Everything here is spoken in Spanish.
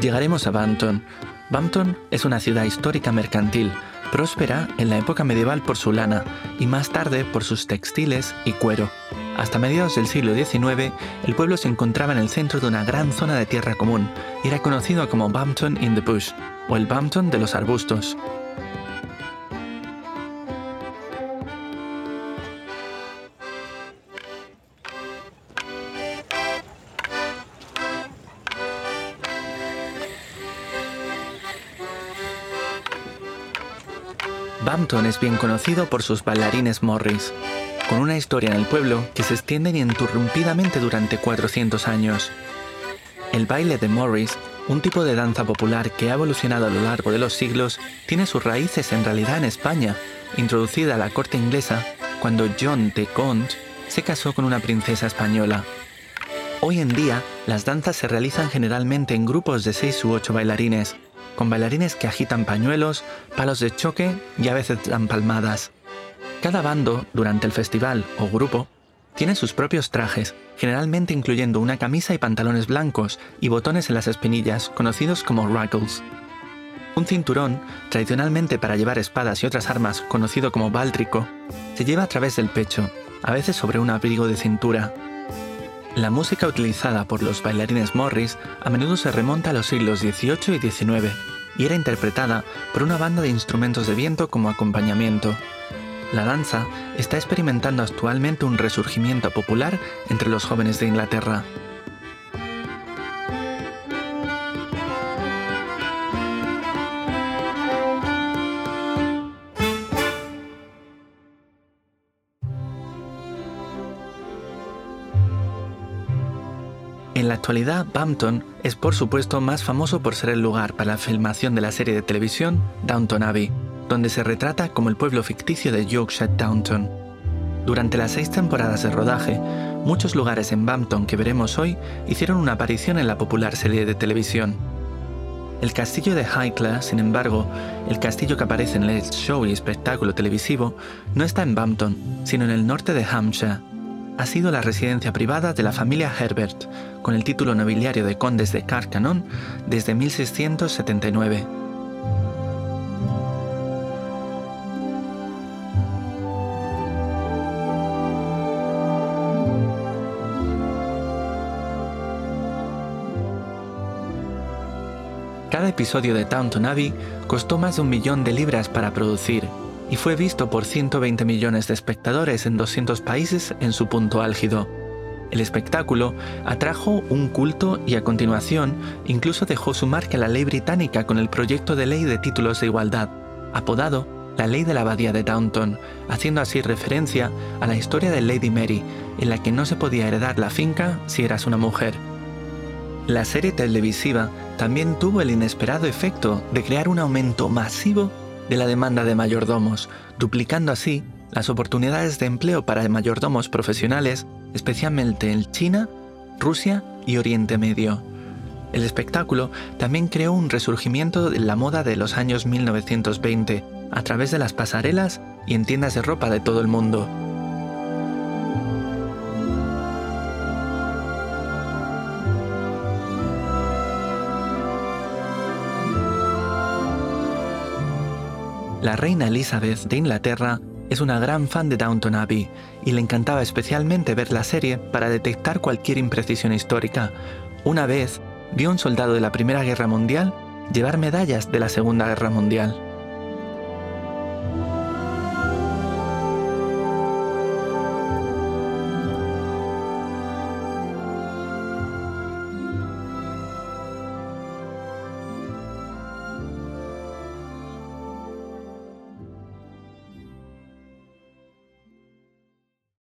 llegaremos a Bampton. Bampton es una ciudad histórica mercantil, próspera en la época medieval por su lana y más tarde por sus textiles y cuero. Hasta mediados del siglo XIX, el pueblo se encontraba en el centro de una gran zona de tierra común y era conocido como Bampton in the Bush, o el Bampton de los arbustos. Bampton es bien conocido por sus bailarines Morris, con una historia en el pueblo que se extiende ininterrumpidamente durante 400 años. El baile de Morris, un tipo de danza popular que ha evolucionado a lo largo de los siglos, tiene sus raíces en realidad en España, introducida a la corte inglesa cuando John de Gaunt se casó con una princesa española. Hoy en día, las danzas se realizan generalmente en grupos de 6 u 8 bailarines, con bailarines que agitan pañuelos, palos de choque y a veces dan palmadas. Cada bando, durante el festival o grupo, tiene sus propios trajes, generalmente incluyendo una camisa y pantalones blancos y botones en las espinillas, conocidos como ruggles. Un cinturón, tradicionalmente para llevar espadas y otras armas, conocido como báltrico, se lleva a través del pecho, a veces sobre un abrigo de cintura. La música utilizada por los bailarines Morris a menudo se remonta a los siglos XVIII y XIX y era interpretada por una banda de instrumentos de viento como acompañamiento. La danza está experimentando actualmente un resurgimiento popular entre los jóvenes de Inglaterra. En la actualidad, Bampton es por supuesto más famoso por ser el lugar para la filmación de la serie de televisión Downton Abbey, donde se retrata como el pueblo ficticio de Yorkshire Downton. Durante las 6 temporadas de rodaje, muchos lugares en Bampton que veremos hoy hicieron una aparición en la popular serie de televisión. El castillo de Highclere, sin embargo, el castillo que aparece en el show y espectáculo televisivo, no está en Bampton, sino en el norte de Hampshire. Ha sido la residencia privada de la familia Herbert, con el título nobiliario de condes de Carcanon desde 1679. Cada episodio de Downton Abbey costó más de 1 millón de libras para producir y fue visto por 120 millones de espectadores en 200 países en su punto álgido. El espectáculo atrajo un culto y a continuación incluso dejó su marca en la ley británica con el proyecto de ley de títulos de igualdad, apodado la Ley de la Abadía de Downton, haciendo así referencia a la historia de Lady Mary, en la que no se podía heredar la finca si eras una mujer. La serie televisiva también tuvo el inesperado efecto de crear un aumento masivo de la demanda de mayordomos, duplicando así las oportunidades de empleo para mayordomos profesionales, especialmente en China, Rusia y Oriente Medio. El espectáculo también creó un resurgimiento de la moda de los años 1920, a través de las pasarelas y en tiendas de ropa de todo el mundo. La reina Elizabeth de Inglaterra es una gran fan de Downton Abbey y le encantaba especialmente ver la serie para detectar cualquier imprecisión histórica. Una vez vio a un soldado de la Primera Guerra Mundial llevar medallas de la Segunda Guerra Mundial.